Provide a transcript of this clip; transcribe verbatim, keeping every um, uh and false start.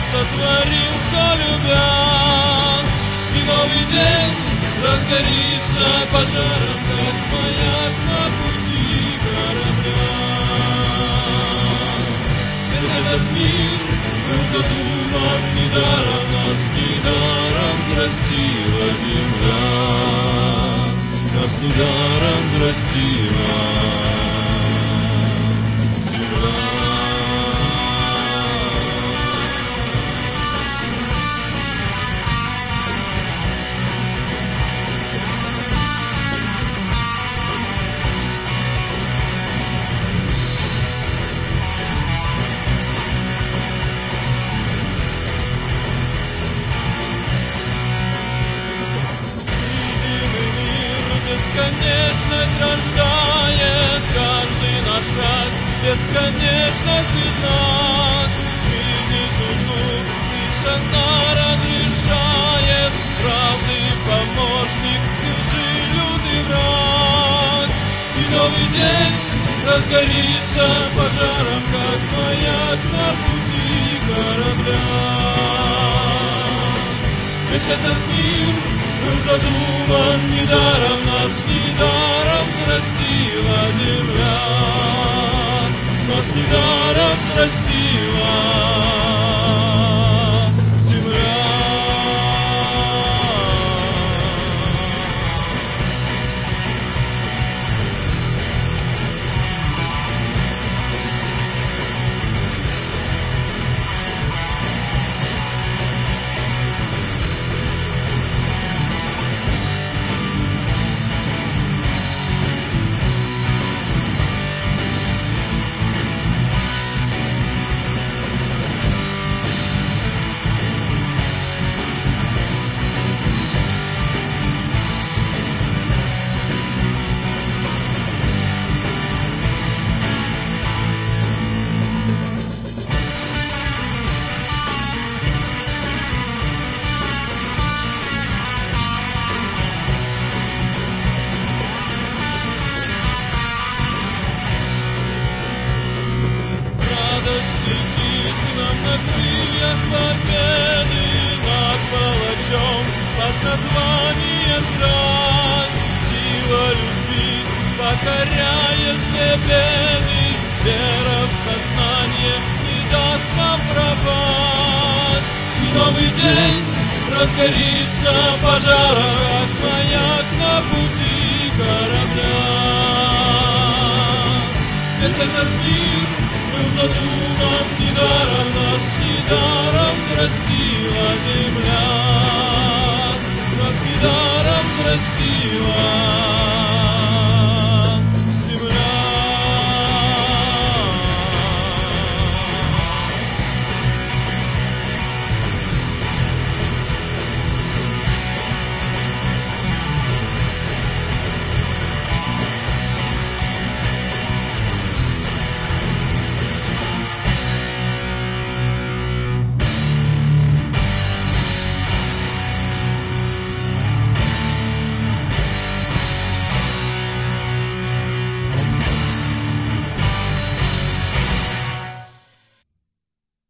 сотворил, все любя. И новый день разгорится пожаром, как маяк на пути корабля. Весь этот мир был задуман недаром, нас недаром взрастила земля, нас недаром взрастила земля. Бесконечность рождает каждый наш шаг, бесконечность и знак. Жизни судьбу лишь она разрешает, правды помощник, лжи лютый враг. И новый день разгорится пожаром, как маяк на пути корабля. Весь этот мир был задуман недаром, нас недаром взрастила земля, нас недаром взрастила земля. Летит к нам на крыльях победы, над палачом под названием страсть. Сила любви покоряет все беды, вера в сознание не даст нам пропасть. И новый день разгорится пожаром, как маяк на пути корабля. Весь этот мир был задуман недаром, нас недаром взрастила земля.